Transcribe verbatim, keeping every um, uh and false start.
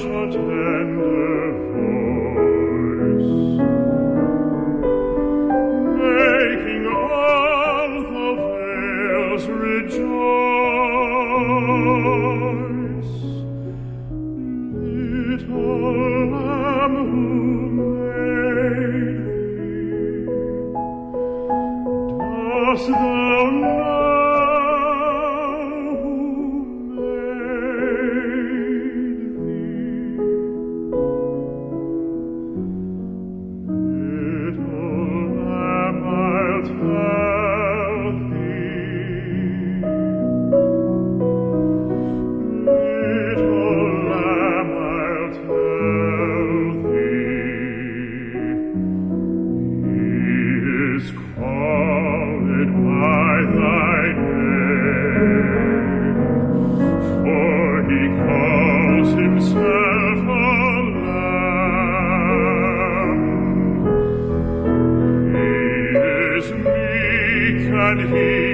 such a tender voice, making all the vales rejoice. Little Lamb who made thee, dost thou know who made thee? Little Lamb, I'll tell thee. Little Lamb, I'll tell thee. He is called by thy name, for he calls himself a lamb. He is meek and he